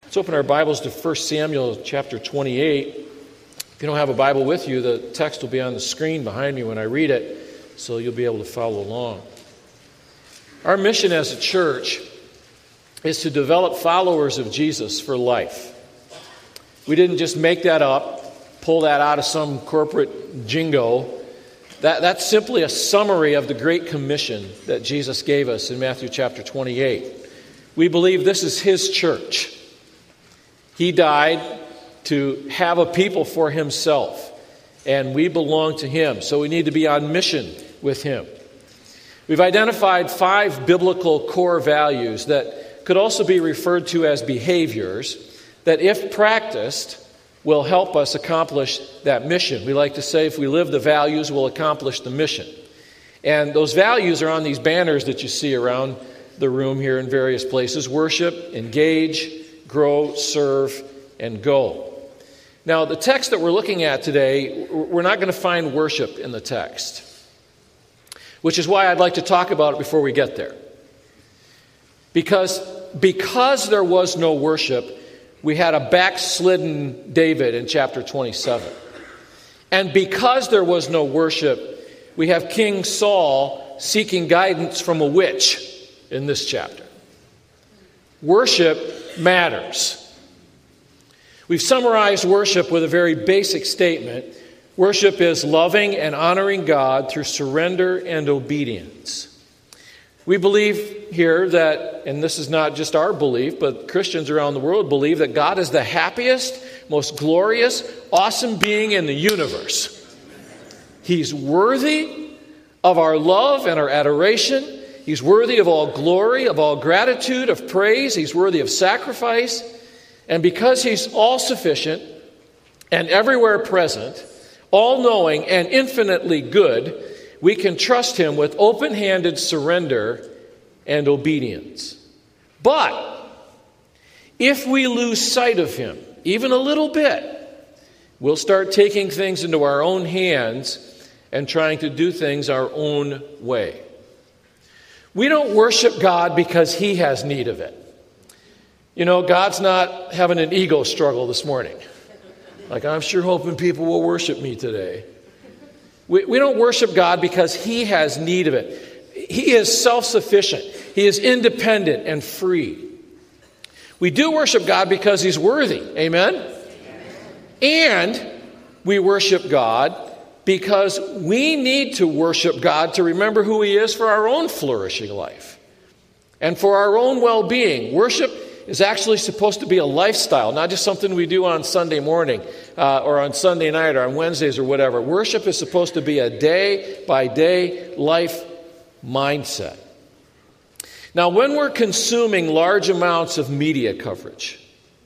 Let's open our Bibles to 1 Samuel chapter 28. If you don't have a Bible with you, the text will be on the screen behind me when I read it, so you'll be able to follow along. Our mission as a church is to develop followers of Jesus for life. We didn't just make that up, pull that out of some corporate jingo. That's simply a summary of the Great Commission that Jesus gave us in Matthew chapter 28. We believe this is His church. He died to have a people for Himself, and we belong to Him, so we need to be on mission with Him. We've identified 5 biblical core values that could also be referred to as behaviors that, if practiced, will help us accomplish that mission. We like to say if we live the values, we'll accomplish the mission. And those values are on these banners that you see around the room here in various places: worship, engage, grow, serve, and go. Now, the text that we're looking at today, we're not going to find worship in the text, which is why I'd like to talk about it before we get there. Because there was no worship, we had a backslidden David in chapter 27. And because there was no worship, we have King Saul seeking guidance from a witch in this chapter. Worship matters. We've summarized worship with a very basic statement. Worship is loving and honoring God through surrender and obedience. We believe here that, and this is not just our belief, but Christians around the world believe that God is the happiest, most glorious, awesome being in the universe. He's worthy of our love and our adoration. He's worthy of all glory, of all gratitude, of praise. He's worthy of sacrifice. And because He's all-sufficient and everywhere present, all-knowing and infinitely good, we can trust Him with open-handed surrender and obedience. But if we lose sight of Him, even a little bit, we'll start taking things into our own hands and trying to do things our own way. We don't worship God because He has need of it. You know, God's not having an ego struggle this morning. Like, I'm sure hoping people will worship me today. We don't worship God because He has need of it. He is self-sufficient. He is independent and free. We do worship God because He's worthy. Amen? And we worship God because we need to worship God to remember who He is for our own flourishing life and for our own well-being. Worship is actually supposed to be a lifestyle, not just something we do on Sunday morning or on Sunday night or on Wednesdays or whatever. Worship is supposed to be a day-by-day life mindset. Now, when we're consuming large amounts of media coverage,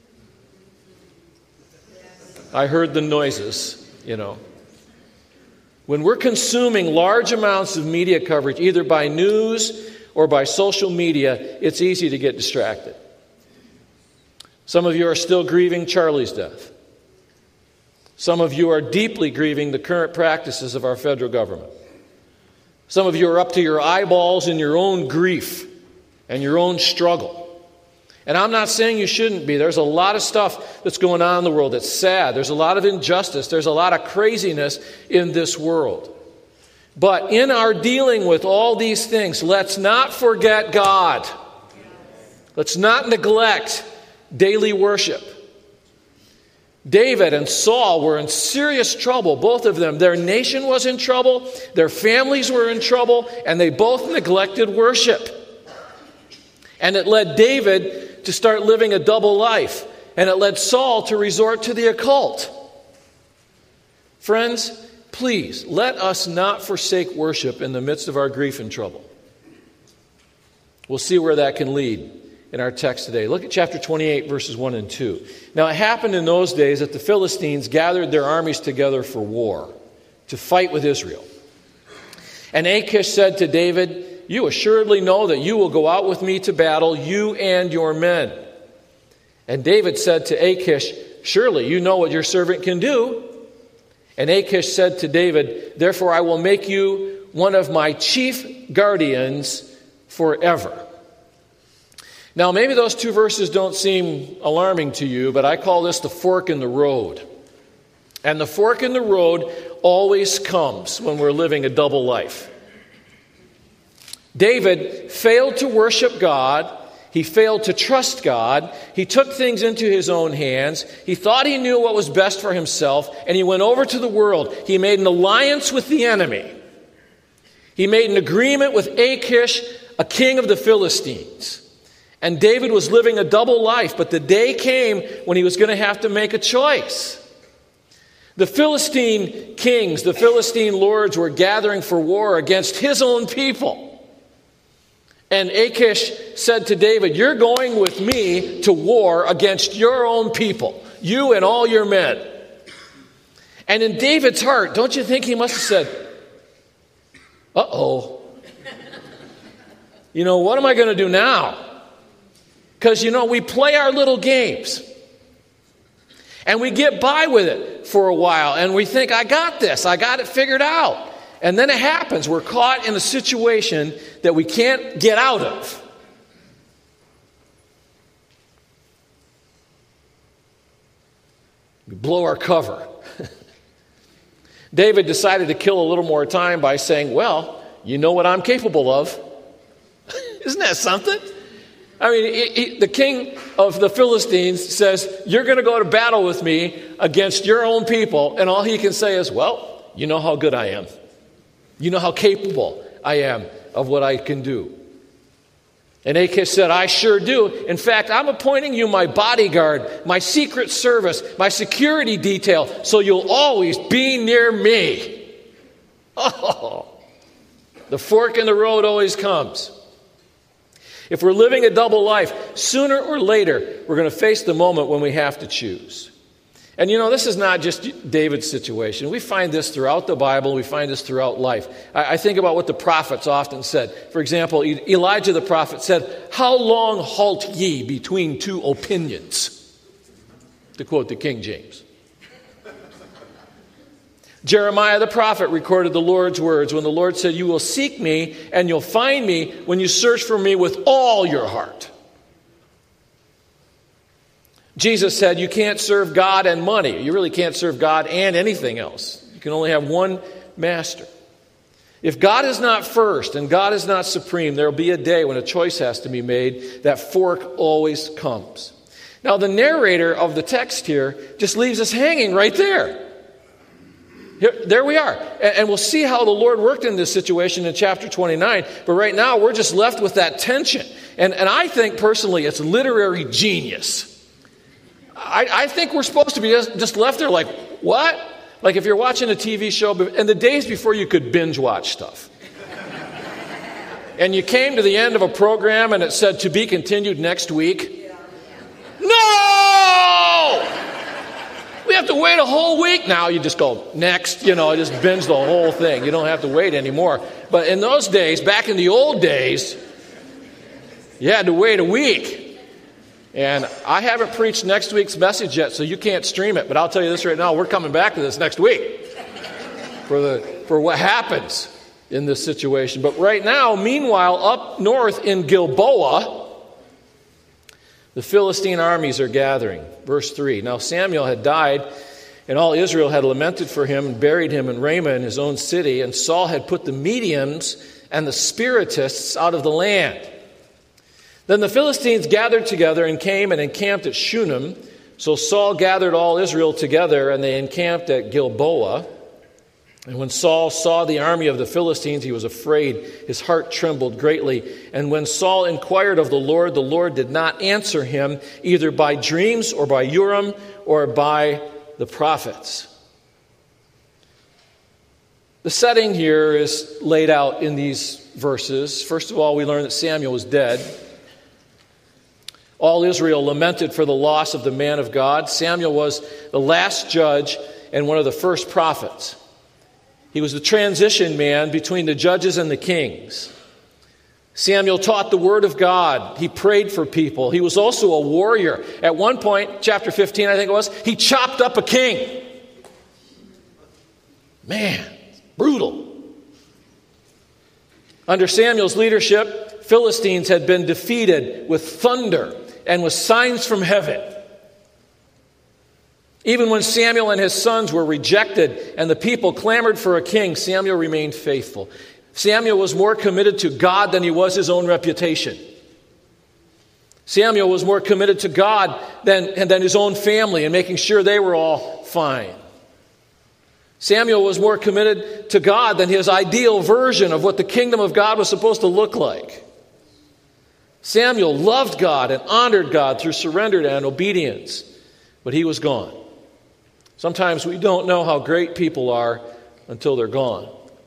I heard the noises, you know. When we're consuming large amounts of media coverage, either by news or by social media, it's easy to get distracted. Some of you are still grieving Charlie's death. Some of you are deeply grieving the current practices of our federal government. Some of you are up to your eyeballs in your own grief and your own struggle. And I'm not saying you shouldn't be. There's a lot of stuff that's going on in the world that's sad. There's a lot of injustice. There's a lot of craziness in this world. But in our dealing with all these things, let's not forget God. Let's not neglect daily worship. David and Saul were in serious trouble, both of them. Their nation was in trouble, their families were in trouble, and they both neglected worship. And it led David to start living a double life, and it led Saul to resort to the occult. Friends, please, let us not forsake worship in the midst of our grief and trouble. We'll see where that can lead in our text today. Look at chapter 28, verses 1 and 2. Now, it happened in those days that the Philistines gathered their armies together for war, to fight with Israel. And Achish said to David, "You assuredly know that you will go out with me to battle, you and your men." And David said to Achish, "Surely you know what your servant can do." And Achish said to David, "Therefore I will make you one of my chief guardians forever." Now, maybe those two verses don't seem alarming to you, but I call this the fork in the road. And the fork in the road always comes when we're living a double life. David failed to worship God. He failed to trust God. He took things into his own hands. He thought he knew what was best for himself, and he went over to the world. He made an alliance with the enemy. He made an agreement with Achish, a king of the Philistines. And David was living a double life, but the day came when he was going to have to make a choice. The Philistine kings, the Philistine lords were gathering for war against his own people. And Achish said to David, "You're going with me to war against your own people, you and all your men." And in David's heart, don't you think he must have said, "Uh-oh. What am I going to do now?" Because, we play our little games. And we get by with it for a while. And we think, I got this. I got it figured out. And then it happens. We're caught in a situation that we can't get out of. We blow our cover. David decided to kill a little more time by saying, "Well, you know what I'm capable of." Isn't that something? I mean, the king of the Philistines says, "You're going to go to battle with me against your own people." And all he can say is, "Well, you know how good I am. You know how capable I am of what I can do." And Achish said, "I sure do. In fact, I'm appointing you my bodyguard, my secret service, my security detail, so you'll always be near me." Oh, the fork in the road always comes. If we're living a double life, sooner or later, we're going to face the moment when we have to choose. And this is not just David's situation. We find this throughout the Bible. We find this throughout life. I think about what the prophets often said. For example, Elijah the prophet said, "How long halt ye between two opinions?" To quote the King James. Jeremiah the prophet recorded the Lord's words when the Lord said, "You will seek me and you'll find me when you search for me with all your heart." Jesus said, "You can't serve God and money." You really can't serve God and anything else. You can only have one master. If God is not first and God is not supreme, there will be a day when a choice has to be made. That fork always comes. Now, the narrator of the text here just leaves us hanging right there. There we are. And we'll see how the Lord worked in this situation in chapter 29. But right now, we're just left with that tension. And I think, personally, it's literary genius. I think we're supposed to be just left there like, what? Like if you're watching a TV show, and the days before you could binge watch stuff. And you came to the end of a program and it said, "To be continued next week." No! We have to wait a whole week. Now you just go, next, just binge the whole thing. You don't have to wait anymore. But in those days, back in the old days, you had to wait a week. And I haven't preached next week's message yet, so you can't stream it. But I'll tell you this right now, we're coming back to this next week for what happens in this situation. But right now, meanwhile, up north in Gilboa, the Philistine armies are gathering. Verse 3, "Now Samuel had died, and all Israel had lamented for him and buried him in Ramah in his own city, and Saul had put the mediums and the spiritists out of the land. Then the Philistines gathered together and came and encamped at Shunem. So Saul gathered all Israel together, and they encamped at Gilboa. And when Saul saw the army of the Philistines, he was afraid. His heart trembled greatly. And when Saul inquired of the Lord did not answer him, either by dreams or by Urim or by the prophets." The setting here is laid out in these verses. First of all, we learn that Samuel was dead. All Israel lamented for the loss of the man of God. Samuel was the last judge and one of the first prophets. He was the transition man between the judges and the kings. Samuel taught the word of God. He prayed for people. He was also a warrior. At one point, chapter 15, I think it was, he chopped up a king. Man, brutal. Under Samuel's leadership, Philistines had been defeated with thunder and with signs from heaven. Even when Samuel and his sons were rejected and the people clamored for a king, Samuel remained faithful. Samuel was more committed to God than he was his own reputation. Samuel was more committed to God than his own family and making sure they were all fine. Samuel was more committed to God than his ideal version of what the kingdom of God was supposed to look like. Samuel loved God and honored God through surrender and obedience, but he was gone. Sometimes we don't know how great people are until they're gone.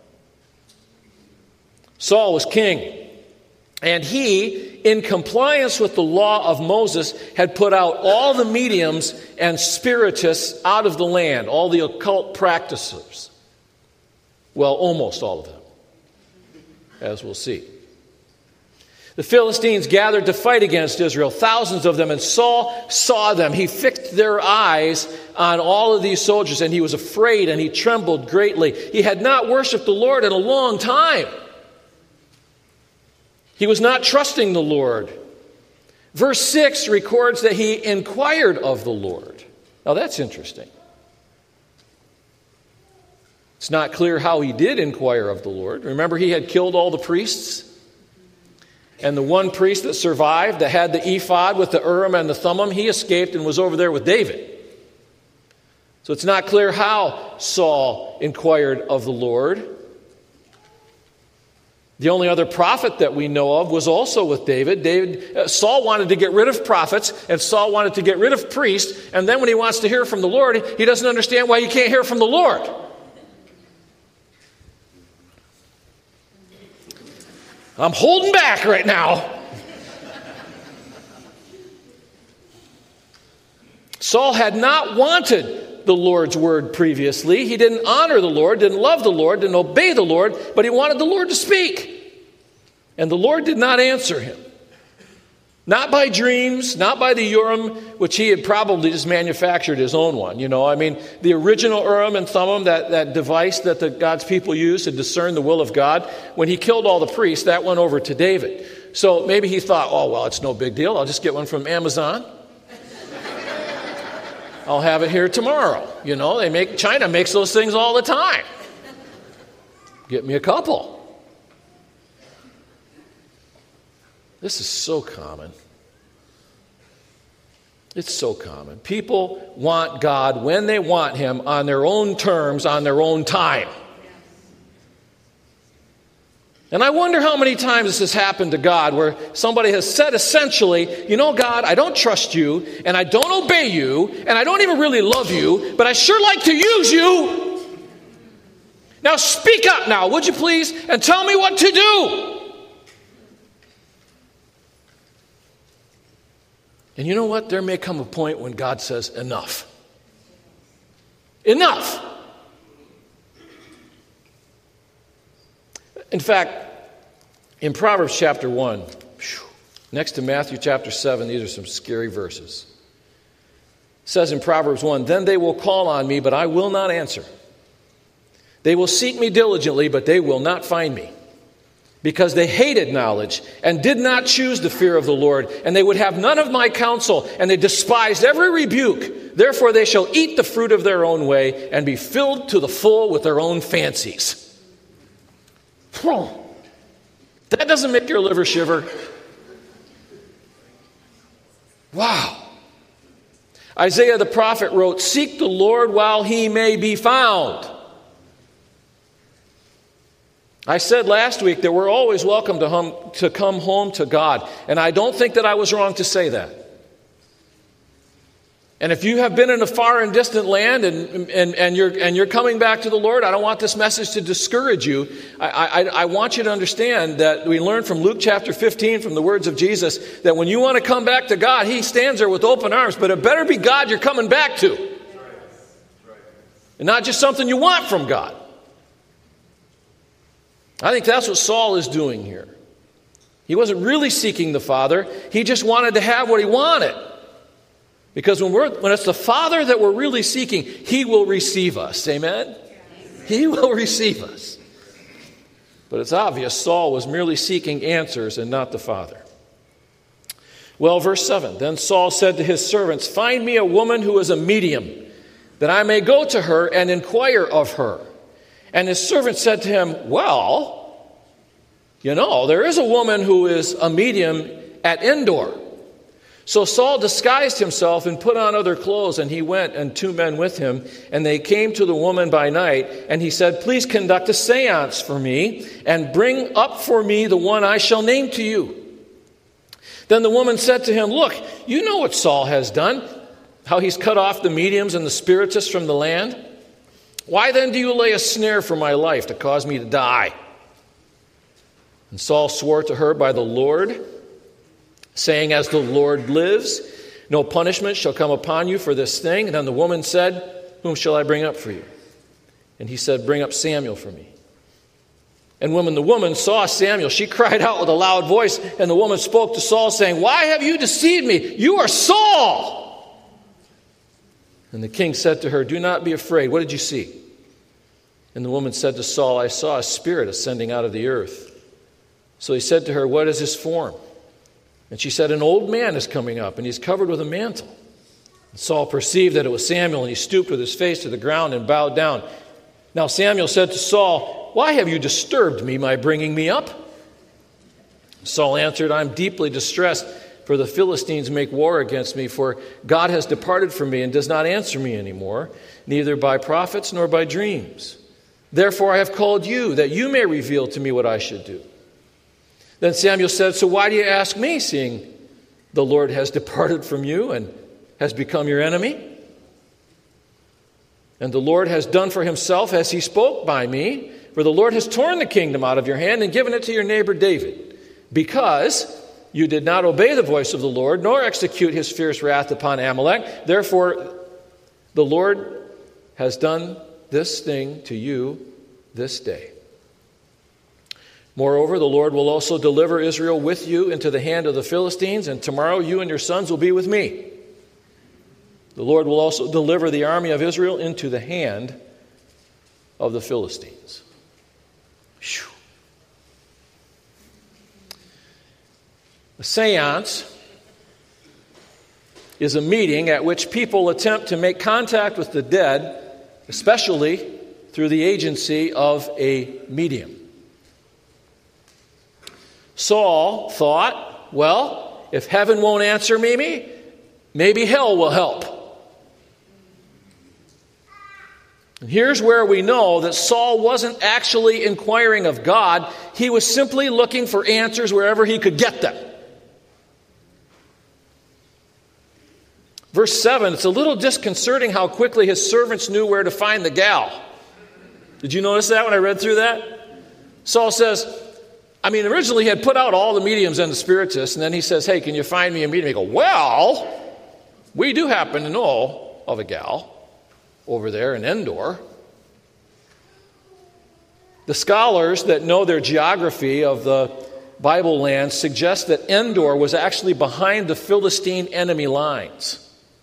Saul was king, and he, in compliance with the law of Moses, had put out all the mediums and spiritists out of the land, all the occult practitioners. Well, almost all of them, as we'll see. The Philistines gathered to fight against Israel, thousands of them, and Saul saw them. He fixed their eyes on all of these soldiers, and he was afraid, and he trembled greatly. He had not worshiped the Lord in a long time. He was not trusting the Lord. Verse 6 records that he inquired of the Lord. Now that's interesting. It's not clear how he did inquire of the Lord. Remember, he had killed all the priests? And the one priest that survived, that had the ephod with the Urim and the Thummim, he escaped and was over there with David. So it's not clear how Saul inquired of the Lord. The only other prophet that we know of was also with David. Saul wanted to get rid of prophets, and Saul wanted to get rid of priests. And then when he wants to hear from the Lord, he doesn't understand why he can't hear from the Lord. I'm holding back right now. Saul had not wanted the Lord's word previously. He didn't honor the Lord, didn't love the Lord, didn't obey the Lord, but he wanted the Lord to speak. And the Lord did not answer him. Not by dreams, not by the Urim, which he had probably just manufactured his own one. The original Urim and Thummim, that device that God's people used to discern the will of God, when he killed all the priests, that went over to David. So maybe he thought, oh, well, it's no big deal. I'll just get one from Amazon. I'll have it here tomorrow. China makes those things all the time. Get me a couple. This is so common. It's so common. People want God when they want him on their own terms, on their own time. And I wonder how many times this has happened to God where somebody has said essentially, God, I don't trust you, and I don't obey you, and I don't even really love you, but I sure like to use you. Now speak up now, would you please, and tell me what to do. And you know what? There may come a point when God says, enough. Enough. In fact, in Proverbs chapter 1, next to Matthew chapter 7, these are some scary verses. It says in Proverbs 1, then they will call on me, but I will not answer. They will seek me diligently, but they will not find me. Because they hated knowledge and did not choose the fear of the Lord, and they would have none of my counsel, and they despised every rebuke. Therefore they shall eat the fruit of their own way and be filled to the full with their own fancies. That doesn't make your liver shiver. Wow. Isaiah the prophet wrote, seek the Lord while he may be found. I said last week that we're always welcome to come home to God. And I don't think that I was wrong to say that. And if you have been in a far and distant land and you're coming back to the Lord, I don't want this message to discourage you. I want you to understand that we learned from Luke chapter 15, from the words of Jesus, that when you want to come back to God, he stands there with open arms. But it better be God you're coming back to. And not just something you want from God. I think that's what Saul is doing here. He wasn't really seeking the Father. He just wanted to have what he wanted. Because when it's the Father that we're really seeking, he will receive us. Amen? He will receive us. But it's obvious Saul was merely seeking answers and not the Father. Well, verse 7, then Saul said to his servants, find me a woman who is a medium, that I may go to her and inquire of her. And his servant said to him, well, there is a woman who is a medium at Endor. So Saul disguised himself and put on other clothes, and he went, and 2 men with him, and they came to the woman by night, and he said, please conduct a seance for me, and bring up for me the one I shall name to you. Then the woman said to him, look, you know what Saul has done, how he's cut off the mediums and the spiritists from the land. Why then do you lay a snare for my life to cause me to die? And Saul swore to her by the Lord, saying, as the Lord lives, no punishment shall come upon you for this thing. And then the woman said, whom shall I bring up for you? And he said, bring up Samuel for me. And when the woman saw Samuel, she cried out with a loud voice, and the woman spoke to Saul, saying, why have you deceived me? You are Saul. And the king said to her, do not be afraid. What did you see? And the woman said to Saul, I saw a spirit ascending out of the earth. So he said to her, what is his form? And she said, an old man is coming up, and he's covered with a mantle. And Saul perceived that it was Samuel, and he stooped with his face to the ground and bowed down. Now Samuel said to Saul, why have you disturbed me by bringing me up? Saul answered, I am deeply distressed, for the Philistines make war against me, for God has departed from me and does not answer me anymore, neither by prophets nor by dreams. Therefore I have called you, that you may reveal to me what I should do. Then Samuel said, so why do you ask me, seeing the Lord has departed from you and has become your enemy? And the Lord has done for himself as he spoke by me, for the Lord has torn the kingdom out of your hand and given it to your neighbor David, because you did not obey the voice of the Lord, nor execute his fierce wrath upon Amalek. Therefore, the Lord has done this thing to you this day. Moreover, the Lord will also deliver Israel with you into the hand of the Philistines, and tomorrow you and your sons will be with me. The Lord will also deliver the army of Israel into the hand of the Philistines. Whew. A seance is a meeting at which people attempt to make contact with the dead, especially through the agency of a medium. Saul thought, well, if heaven won't answer me, maybe hell will help. And here's where we know that Saul wasn't actually inquiring of God. He was simply looking for answers wherever he could get them. Verse 7, it's a little disconcerting how quickly his servants knew where to find the gal. Did you notice that when I read through that? Saul says, originally he had put out all the mediums and the spiritists, and then he says, hey, can you find me a medium? He go, well, we do happen to know of a gal over there in Endor. The scholars that know their geography of the Bible land suggest that Endor was actually behind the Philistine enemy lines.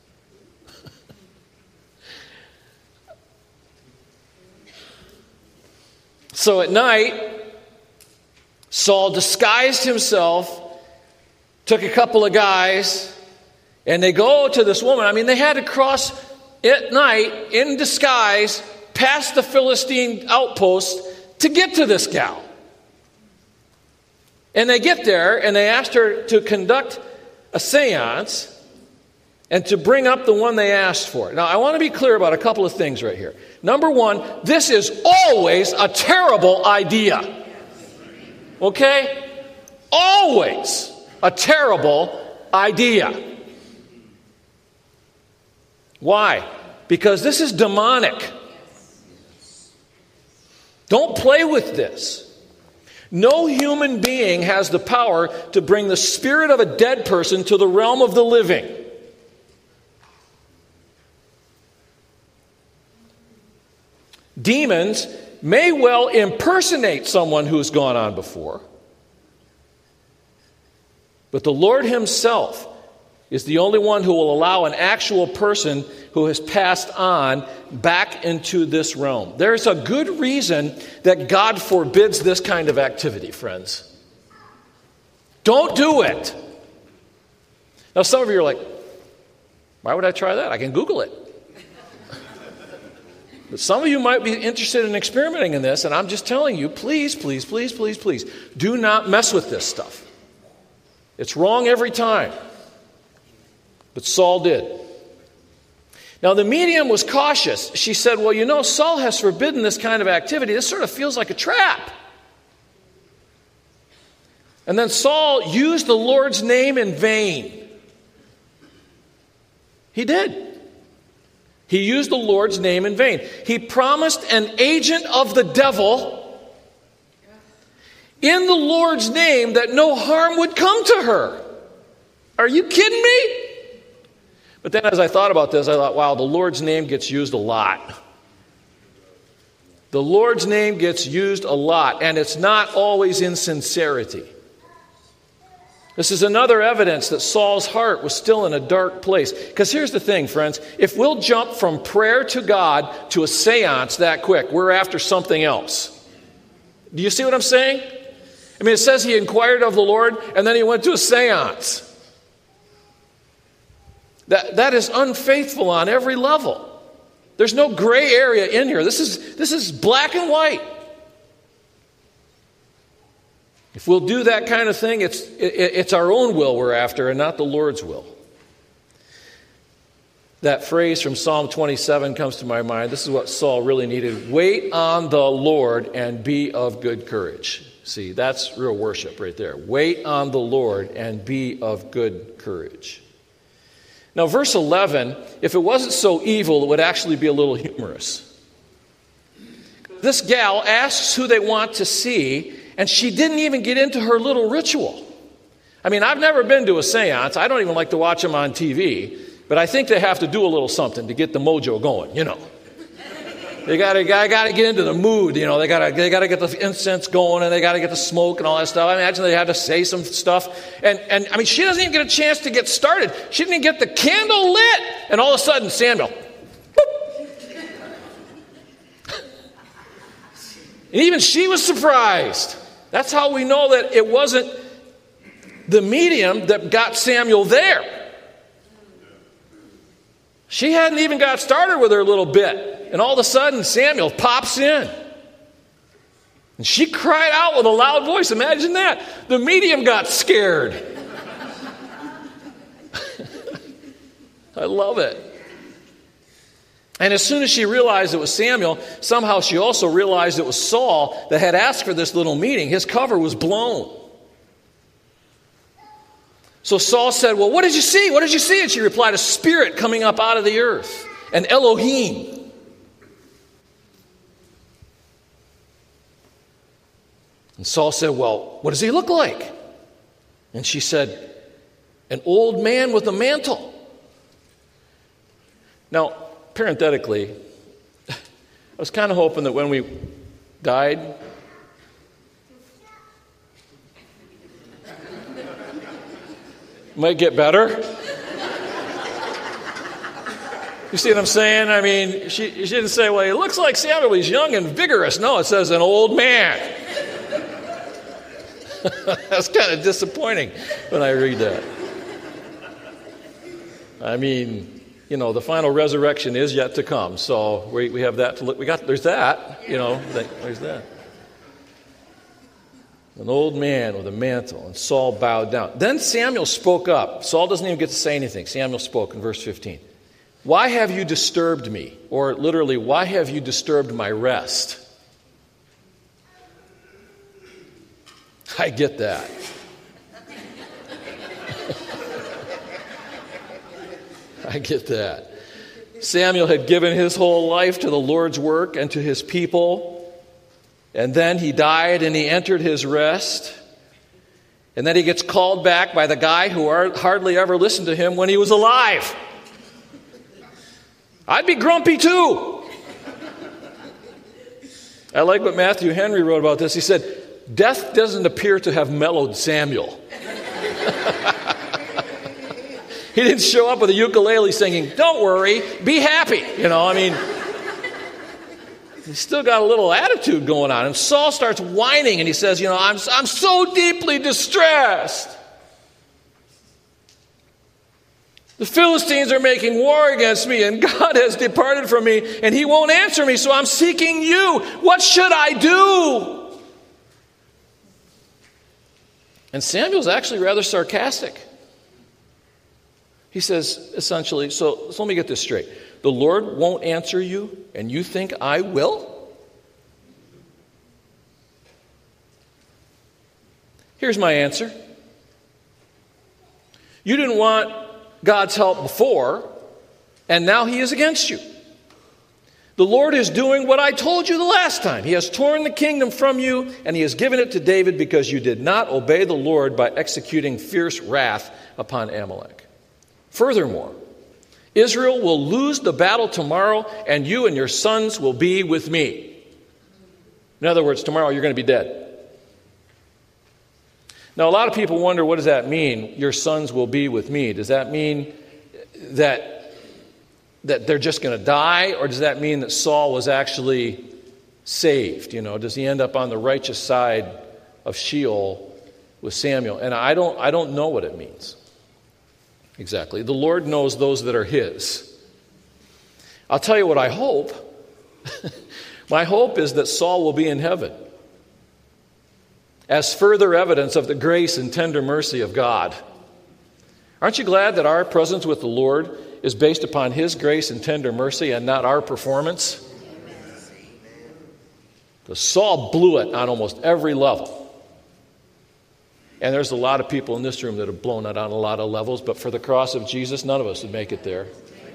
So at night, Saul disguised himself, took a couple of guys, and they go to this woman. They had to cross at night in disguise past the Philistine outpost to get to this gal. And they get there, and they asked her to conduct a seance and to bring up the one they asked for. Now, I want to be clear about a couple of things right here. Number one, this is always a terrible idea. Okay? Always a terrible idea. Why? Because this is demonic. Don't play with this. No human being has the power to bring the spirit of a dead person to the realm of the living. Demons may well impersonate someone who's gone on before, but the Lord himself is the only one who will allow an actual person who has passed on back into this realm. There's a good reason that God forbids this kind of activity, friends. Don't do it. Now, some of you are like, why would I try that? I can Google it. But some of you might be interested in experimenting in this, and I'm just telling you, please, please, please, please, please, do not mess with this stuff. It's wrong every time. But Saul did. Now, the medium was cautious. She said, well, you know, Saul has forbidden this kind of activity. This sort of feels like a trap. And then Saul used the Lord's name in vain. He did. He used the Lord's name in vain. He promised an agent of the devil in the Lord's name that no harm would come to her. Are you kidding me? But then as I thought about this, I thought, wow, the Lord's name gets used a lot. The Lord's name gets used a lot, and it's not always in sincerity. This is another evidence that Saul's heart was still in a dark place. Because here's the thing, friends. If we'll jump from prayer to God to a seance that quick, we're after something else. Do you see what I'm saying? I mean, it says he inquired of the Lord, and then he went to a seance. That is unfaithful on every level. There's no gray area in here. This is black and white. If we'll do that kind of thing, it's our own will we're after and not the Lord's will. That phrase from Psalm 27 comes to my mind. This is what Saul really needed. Wait on the Lord and be of good courage. See, that's real worship right there. Wait on the Lord and be of good courage. Now, verse 11, if it wasn't so evil, it would actually be a little humorous. This gal asks who they want to see, and she didn't even get into her little ritual. I mean, I've never been to a seance. I don't even like to watch them on TV, but I think they have to do a little something to get the mojo going, you know. They got to get into the mood, you know. They got to get the incense going, and they got to get the smoke and all that stuff. I imagine they had to say some stuff. And I mean, she doesn't even get a chance to get started. She didn't even get the candle lit, and all of a sudden, Samuel. Boop. And even she was surprised. That's how we know that it wasn't the medium that got Samuel there. She hadn't even got started with her little bit. And all of a sudden, Samuel pops in. And she cried out with a loud voice. Imagine that. The medium got scared. I love it. And as soon as she realized it was Samuel, somehow she also realized it was Saul that had asked for this little meeting. His cover was blown. So Saul said, well, what did you see? What did you see? And she replied, a spirit coming up out of the earth. An Elohim. And Saul said, well, what does he look like? And she said, an old man with a mantle. Now, parenthetically, I was kind of hoping that when we died, it might get better. You see what I'm saying? I mean, she didn't say, well, he looks like Samuel, he's young and vigorous. No, it says an old man. That's kind of disappointing when I read that. I mean, you know, the final resurrection is yet to come. So we have that to look. There's that, you know, there's that. An old man with a mantle, and Saul bowed down. Then Samuel spoke up. Saul doesn't even get to say anything. Samuel spoke in verse 15. Why have you disturbed me? Or literally, why have you disturbed my rest? I get that. I get that. Samuel had given his whole life to the Lord's work and to his people. And then he died and he entered his rest. And then he gets called back by the guy who hardly ever listened to him when he was alive. I'd be grumpy too. I like what Matthew Henry wrote about this. He said, death doesn't appear to have mellowed Samuel. He didn't show up with a ukulele singing, "Don't worry, be happy." He's still got a little attitude going on. And Saul starts whining and he says, I'm so deeply distressed. The Philistines are making war against me, and God has departed from me, and he won't answer me, so I'm seeking you. What should I do? And Samuel's actually rather sarcastic. He says, essentially, so let me get this straight. The Lord won't answer you, and you think I will? Here's my answer. You didn't want God's help before, and now he is against you. The Lord is doing what I told you the last time. He has torn the kingdom from you, and he has given it to David because you did not obey the Lord by executing fierce wrath upon Amalek. Furthermore, Israel will lose the battle tomorrow, and you and your sons will be with me. In other words, tomorrow you're going to be dead. Now, a lot of people wonder, what does that mean? Your sons will be with me. Does that mean that they're just going to die? Or does that mean that Saul was actually saved? Does he end up on the righteous side of Sheol with Samuel? And I don't know what it means exactly. The Lord knows those that are his. I'll tell you what I hope. My hope is that Saul will be in heaven as further evidence of the grace and tender mercy of God. Aren't you glad that our presence with the Lord is based upon his grace and tender mercy and not our performance? Because Saul blew it on almost every level. And there's a lot of people in this room that have blown it on a lot of levels, but for the cross of Jesus, none of us would make it there.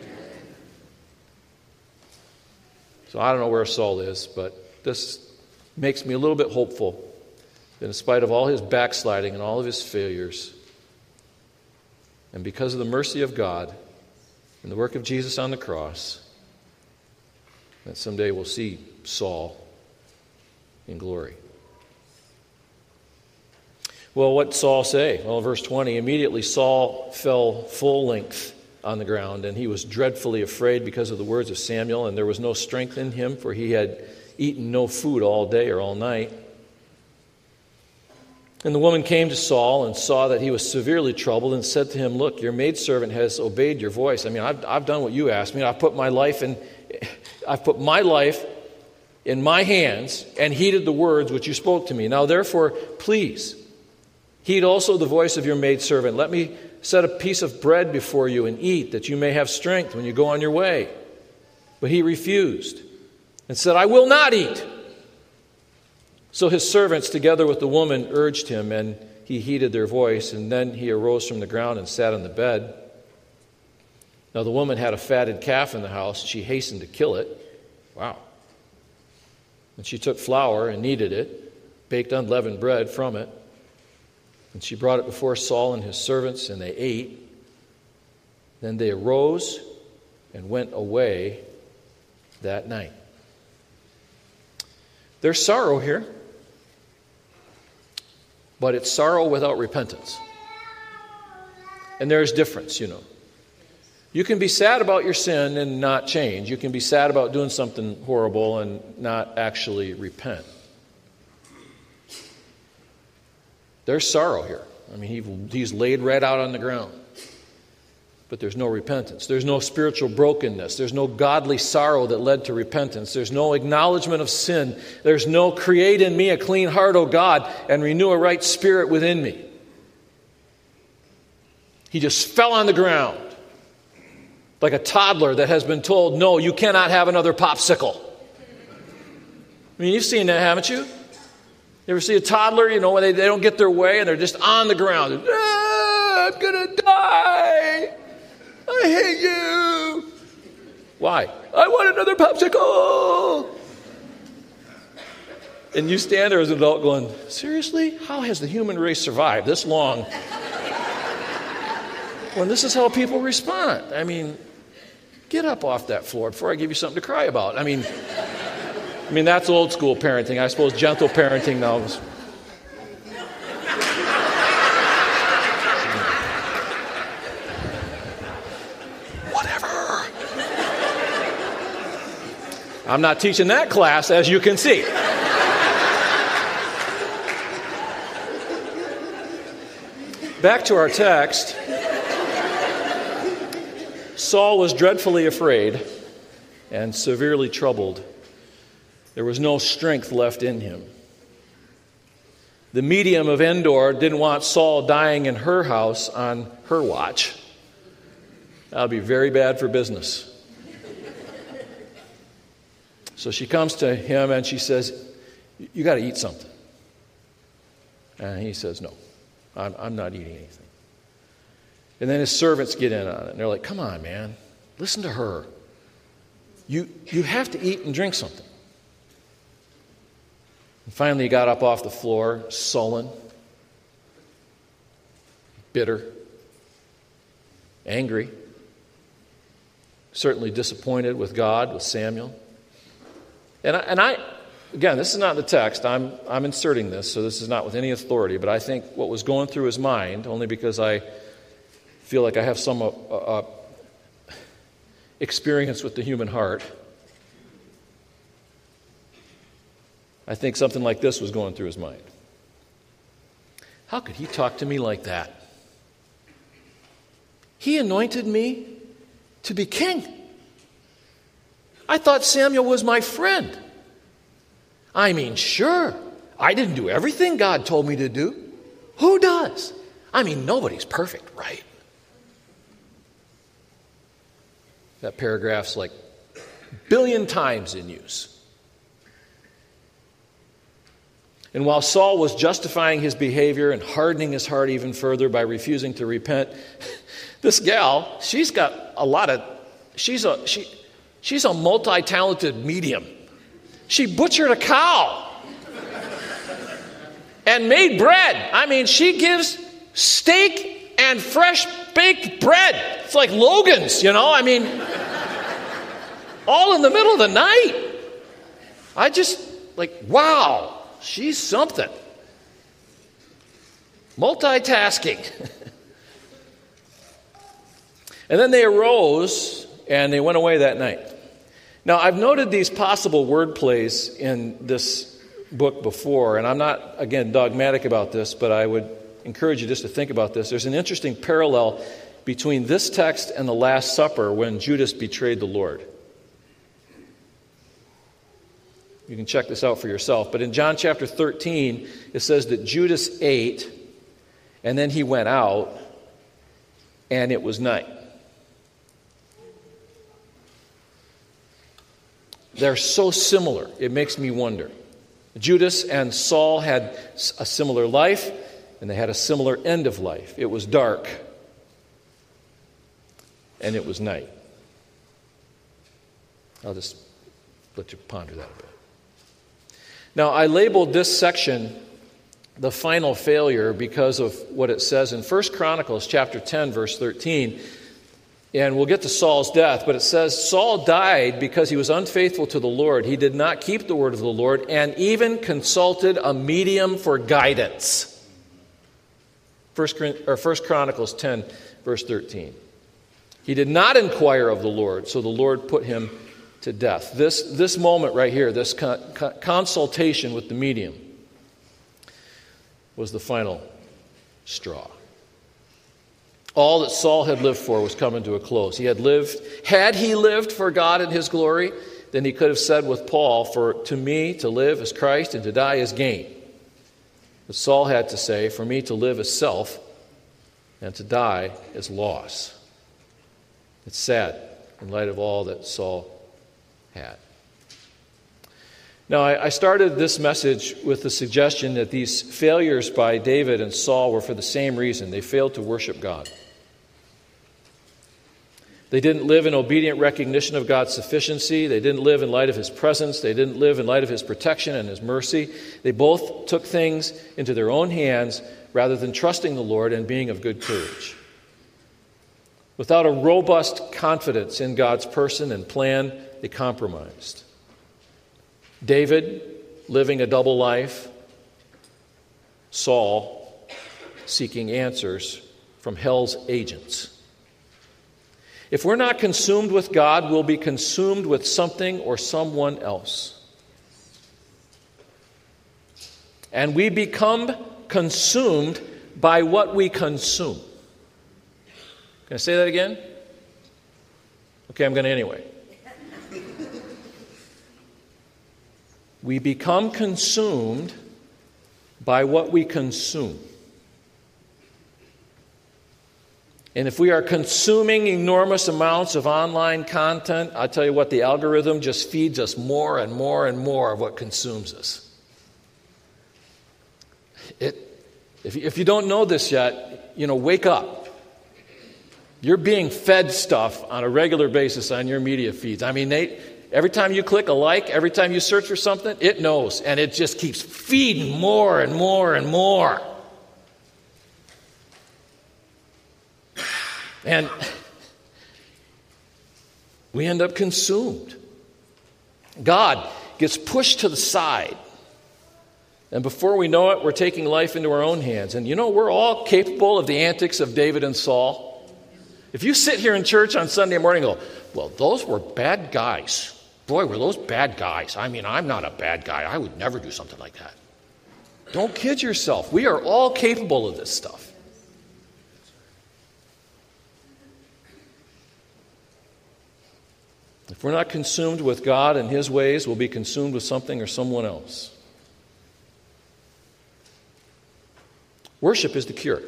So I don't know where Saul is, but this makes me a little bit hopeful that in spite of all his backsliding and all of his failures, and because of the mercy of God and the work of Jesus on the cross, that someday we'll see Saul in glory. Well, what did Saul say? Well, verse 20, immediately Saul fell full length on the ground, and he was dreadfully afraid because of the words of Samuel, and there was no strength in him, for he had eaten no food all day or all night. And the woman came to Saul and saw that he was severely troubled and said to him, "Look, your maidservant has obeyed your voice. I've done what you asked me. I've put my life in my hands and heeded the words which you spoke to me. Now, therefore, please, heed also the voice of your maidservant. Let me set a piece of bread before you and eat, that you may have strength when you go on your way." But he refused and said, "I will not eat." So his servants, together with the woman, urged him, and he heeded their voice. And then he arose from the ground and sat on the bed. Now the woman had a fatted calf in the house. She hastened to kill it. Wow. And she took flour and kneaded it, baked unleavened bread from it. And she brought it before Saul and his servants, and they ate. Then they arose and went away that night. There's sorrow here, but it's sorrow without repentance. And there's difference, You can be sad about your sin and not change. You can be sad about doing something horrible and not actually repent. There's sorrow here. He's laid right out on the ground. But there's no repentance. There's no spiritual brokenness. There's no godly sorrow that led to repentance. There's no acknowledgement of sin. There's no "create in me a clean heart, O God, and renew a right spirit within me." He just fell on the ground like a toddler that has been told, "No, you cannot have another popsicle." You've seen that, haven't you? You ever see a toddler, when they don't get their way and they're just on the ground. I'm going to die. I hate you. Why? I want another popsicle. And you stand there as an adult going, seriously? How has the human race survived this long? When this is how people respond. Get up off that floor before I give you something to cry about. That's old school parenting. I suppose gentle parenting now is... I'm not teaching that class, as you can see. Back to our text. Saul was dreadfully afraid and severely troubled. There was no strength left in him. The medium of Endor didn't want Saul dying in her house on her watch. That would be very bad for business. So she comes to him and she says, "You got to eat something." And he says, "No, I'm not eating anything." And then his servants get in on it. And they're like, "Come on, man. Listen to her. You have to eat and drink something." And finally he got up off the floor, sullen, bitter, angry, certainly disappointed with God, with Samuel. And I again, this is not in the text. I'm inserting this, so this is not with any authority. But I think what was going through his mind, only because I feel like I have some experience with the human heart, I think something like this was going through his mind. How could he talk to me like that? He anointed me to be king. I thought Samuel was my friend. I mean, sure, I didn't do everything God told me to do. Who does? I mean, nobody's perfect, right? That paragraph's like a billion times in use. And while Saul was justifying his behavior and hardening his heart even further by refusing to repent, this gal, she's a multi-talented medium. She butchered a cow and made bread. I mean, she gives steak and fresh baked bread. It's like Logan's, I mean, all in the middle of the night. I just, wow. She's something. Multitasking. And then they arose and they went away that night. Now, I've noted these possible word plays in this book before, and I'm not, again, dogmatic about this, but I would encourage you just to think about this. There's an interesting parallel between this text and the Last Supper when Judas betrayed the Lord. You can check this out for yourself. But in John chapter 13, it says that Judas ate, and then he went out, and it was night. They're so similar, it makes me wonder. Judas and Saul had a similar life, and they had a similar end of life. It was dark, and it was night. I'll just let you ponder that a bit. Now, I labeled this section the final failure because of what it says in 1 Chronicles chapter 10, verse 13. And we'll get to Saul's death, but it says, Saul died because he was unfaithful to the Lord. He did not keep the word of the Lord and even consulted a medium for guidance. 1 Chronicles 10, verse 13. He did not inquire of the Lord, so the Lord put him to death. This moment right here, this consultation with the medium, was the final straw. All that Saul had lived for was coming to a close. Had he lived for God and his glory, then he could have said with Paul, "For to me to live is Christ and to die is gain." But Saul had to say, "For me to live is self and to die is loss." It's sad in light of all that Saul had. Now, I started this message with the suggestion that these failures by David and Saul were for the same reason. They failed to worship God. They didn't live in obedient recognition of God's sufficiency. They didn't live in light of his presence. They didn't live in light of his protection and his mercy. They both took things into their own hands rather than trusting the Lord and being of good courage. Without a robust confidence in God's person and plan, they compromised. David, living a double life. Saul, seeking answers from hell's agents. If we're not consumed with God, we'll be consumed with something or someone else. And we become consumed by what we consume. Can I say that again? Okay, I'm going to anyway. We become consumed by what we consume. And if we are consuming enormous amounts of online content, I tell you what, the algorithm just feeds us more and more and more of what consumes us. If you don't know this yet, wake up. You're being fed stuff on a regular basis on your media feeds. I mean, every time you click a like, every time you search for something, it knows. And it just keeps feeding more and more and more. And we end up consumed. God gets pushed to the side. And before we know it, we're taking life into our own hands. And we're all capable of the antics of David and Saul. If you sit here in church on Sunday morning and go, well, those were bad guys. Boy, were those bad guys. I mean, I'm not a bad guy. I would never do something like that. Don't kid yourself. We are all capable of this stuff. If we're not consumed with God and His ways, we'll be consumed with something or someone else. Worship is the cure.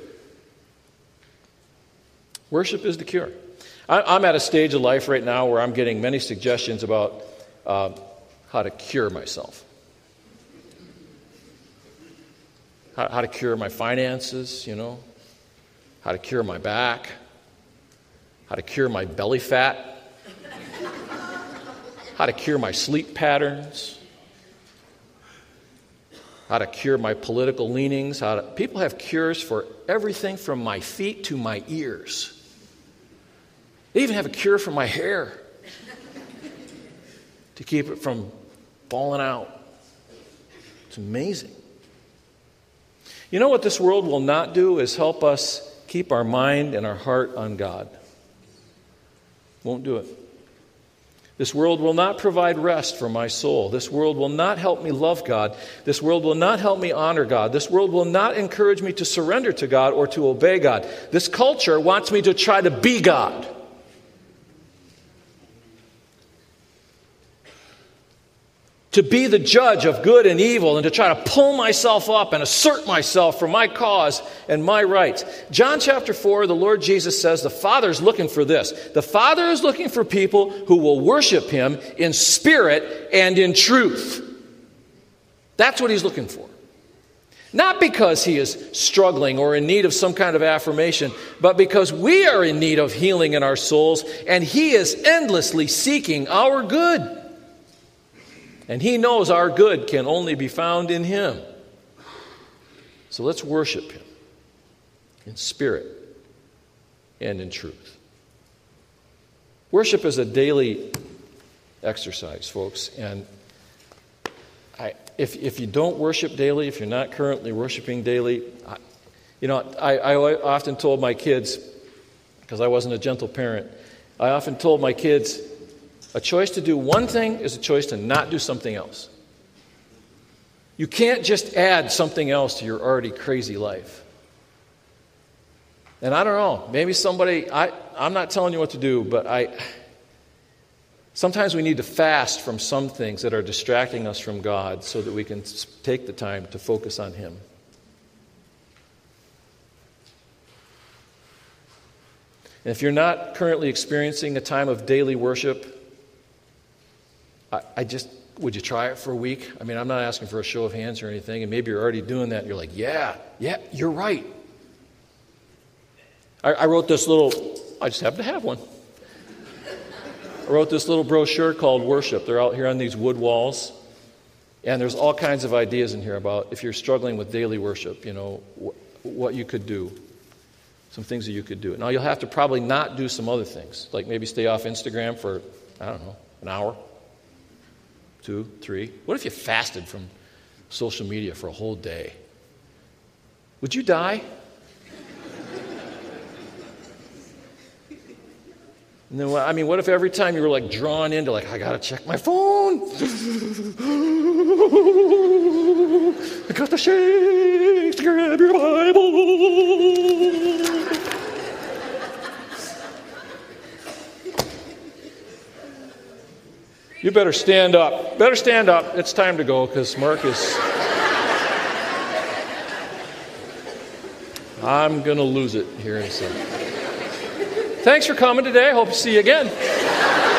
Worship is the cure. I'm at a stage of life right now where I'm getting many suggestions about how to cure myself. How to cure my finances, How to cure my back. How to cure my belly fat. How to cure my sleep patterns. How to cure my political leanings. People have cures for everything from my feet to my ears. They even have a cure for my hair to keep it from falling out. It's amazing. You know what this world will not do is help us keep our mind and our heart on God. Won't do it. This world will not provide rest for my soul. This world will not help me love God. This world will not help me honor God. This world will not encourage me to surrender to God or to obey God. This culture wants me to try to be God. To be the judge of good and evil and to try to pull myself up and assert myself for my cause and my rights. John chapter 4, the Lord Jesus says the Father's looking for this. The Father is looking for people who will worship Him in spirit and in truth. That's what He's looking for. Not because He is struggling or in need of some kind of affirmation, but because we are in need of healing in our souls and He is endlessly seeking our good. And He knows our good can only be found in Him. So let's worship Him in spirit and in truth. Worship is a daily exercise, folks. And if you don't worship daily, if you're not currently worshiping daily, I often told my kids, because I wasn't a gentle parent, I often told my kids, a choice to do one thing is a choice to not do something else. You can't just add something else to your already crazy life. And I don't know, maybe I'm not telling you what to do, but sometimes we need to fast from some things that are distracting us from God so that we can take the time to focus on Him. And if you're not currently experiencing a time of daily worship, would you try it for a week? I mean, I'm not asking for a show of hands or anything, and maybe you're already doing that, and you're like, yeah, you're right. I wrote this I just happen to have one. I wrote this little brochure called Worship. They're out here on these wood walls, and there's all kinds of ideas in here about if you're struggling with daily worship, what you could do, some things that you could do. Now, you'll have to probably not do some other things, like maybe stay off Instagram for, an hour. 2, 3. What if you fasted from social media for a whole day? Would you die? And then, I mean, what if every time you were like drawn into like, I got to check my phone. I got the shakes to grab your Bible. You better stand up. Better stand up. It's time to go because Mark is... I'm going to lose it here in a second. Thanks for coming today. Hope to see you again.